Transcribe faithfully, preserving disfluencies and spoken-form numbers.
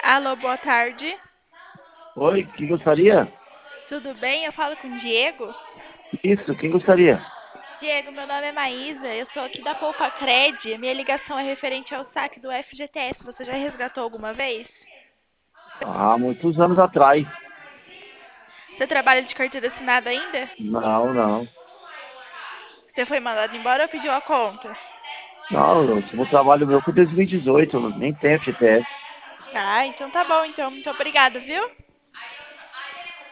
Alô, boa tarde. Oi, quem gostaria? Tudo bem? Eu falo com o Diego. Isso, quem gostaria? Diego, meu nome é Maísa, eu sou aqui da Poupa Cred. Minha ligação é referente ao saque do F G T S. Você já resgatou alguma vez? Há muitos anos atrás. Você trabalha de carteira assinada ainda? Não, não. Você foi mandado embora ou pediu a conta? Não, o último trabalho meu foi em dois mil e dezoito, nem tem F G T S. Ah, então tá bom, então. Muito obrigada, viu?